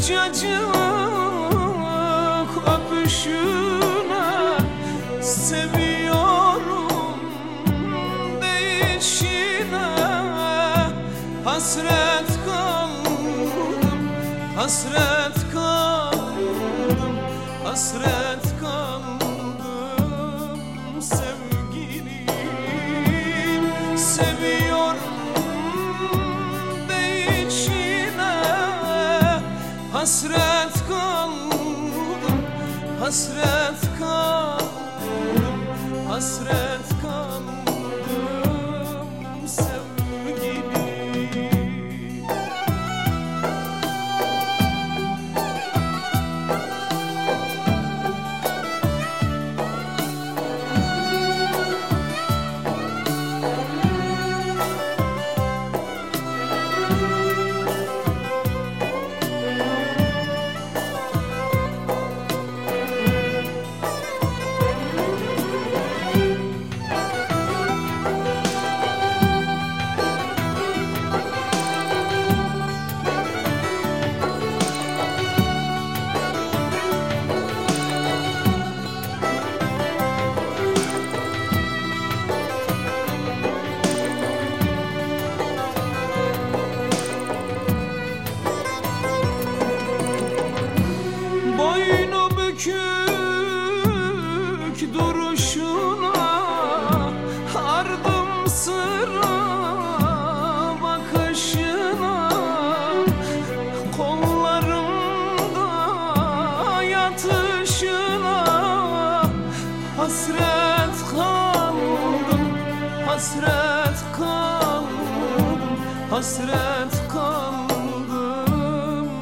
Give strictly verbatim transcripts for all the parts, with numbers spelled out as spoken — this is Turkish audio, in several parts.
sıcacık öpüşüne seviyorum değişine. Hasret kaldım, hasret kaldım, hasret kaldım sevgilim. Seviyorum değişine, hasret kaldım, hasret kaldım, hasret kaldım sevgilim. Boynu bükük duruşuna, ardım sıra bakışına, kollarımda yatışına. Hasret kaldım, hasret kaldım, hasret kaldım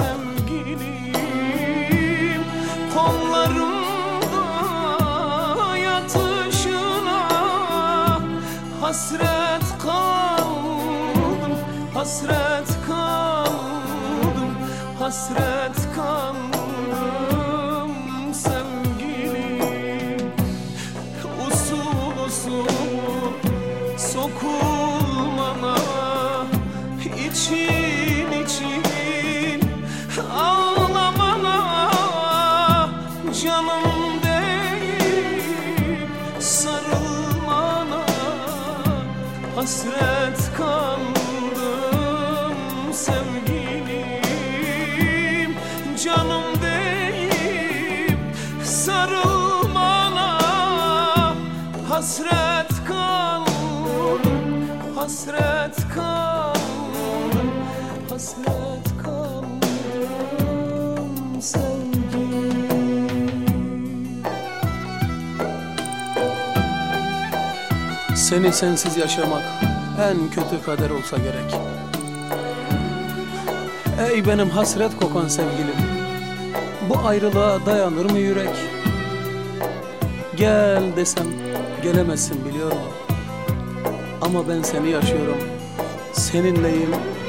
sevgilim. Kollarımda yatışına, hasret kaldım, hasret kaldım, hasret kaldım sevgilim. Usul usul sokulmana, için için ağlamana. Canım değil sarılmana, hasret kaldım sevgilim. Canım değil sarılmana, hasret kaldım, hasret kaldım, hasret kaldım sevgilim. Seni sensiz yaşamak en kötü kader olsa gerek. Ey benim hasret kokan sevgilim, bu ayrılığa dayanır mı yürek? Gel desem gelemezsin biliyorum, ama ben seni yaşıyorum, seninleyim,